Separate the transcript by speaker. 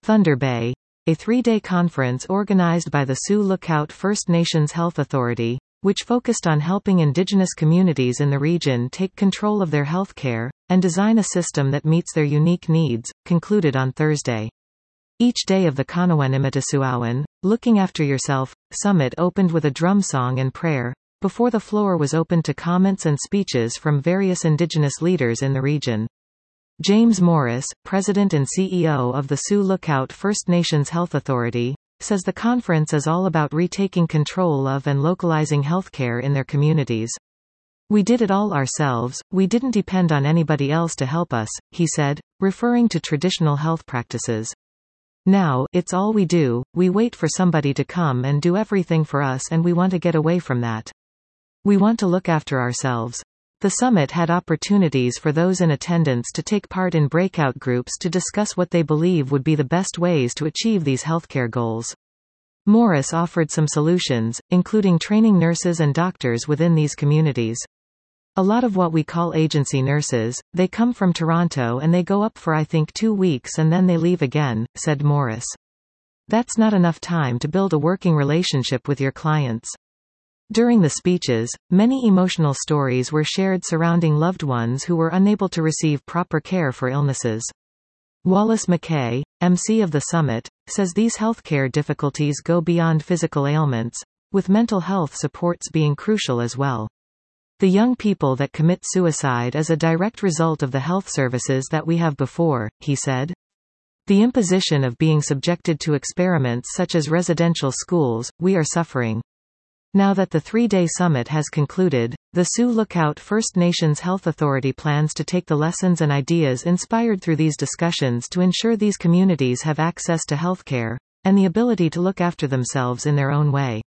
Speaker 1: Thunder Bay, a 3-day conference organized by the Sioux Lookout First Nations Health Authority, which focused on helping Indigenous communities in the region take control of their health care, and design a system that meets their unique needs, concluded on Thursday. Each day of the Kanawanimitasuawan, Looking After Yourself, summit opened with a drum song and prayer, before the floor was opened to comments and speeches from various Indigenous leaders in the region. James Morris, President and CEO of the Sioux Lookout First Nations Health Authority, says the conference is all about retaking control of and localizing healthcare in their communities. "We did it all ourselves, we didn't depend on anybody else to help us," he said, referring to traditional health practices. "Now, it's all we do, we wait for somebody to come and do everything for us, and we want to get away from that. We want to look after ourselves." The summit had opportunities for those in attendance to take part in breakout groups to discuss what they believe would be the best ways to achieve these healthcare goals. Morris offered some solutions, including training nurses and doctors within these communities. "A lot of what we call agency nurses, they come from Toronto and they go up for I think 2 weeks and then they leave again," said Morris. "That's not enough time to build a working relationship with your clients." During the speeches, many emotional stories were shared surrounding loved ones who were unable to receive proper care for illnesses. Wallace McKay, MC of the summit, says these healthcare difficulties go beyond physical ailments, with mental health supports being crucial as well. "The young people that commit suicide is a direct result of the health services that we have before," he said. "The imposition of being subjected to experiments such as residential schools, we are suffering." Now that the 3-day summit has concluded, the Sioux Lookout First Nations Health Authority plans to take the lessons and ideas inspired through these discussions to ensure these communities have access to healthcare, and the ability to look after themselves in their own way.